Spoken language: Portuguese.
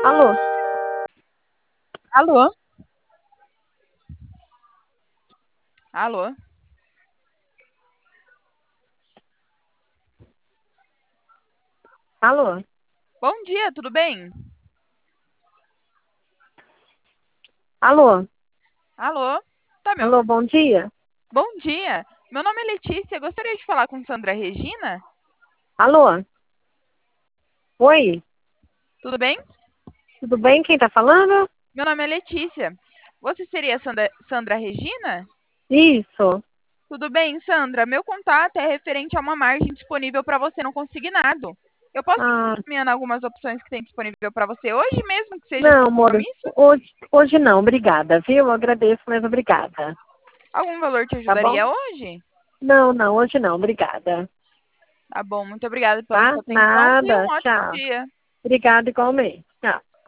Alô? Alô? Alô? Alô? Bom dia, tudo bem? Alô? Alô? Tá me Alô, ouvindo? bom dia? Bom dia. Meu nome é Letícia. Gostaria de falar com Sandra Regina? Alô? Oi? Tudo bem? Tudo bem? Quem tá falando? Meu nome é Letícia. Você seria Sandra Regina? Isso. Tudo bem, Sandra. Meu contato é referente a uma margem disponível para você no consignado. Eu posso estar Ah, encaminhando algumas opções que tem disponível para você hoje mesmo, que seja sem não, amor, compromisso? hoje não, obrigada, viu? Eu agradeço, mas obrigada. Algum valor te Tá bom? ajudaria hoje? Não, hoje não, obrigada. Tá bom, muito obrigada pela Tá? sua atenção e um Nada, ótimo tchau. dia. Obrigada igualmente.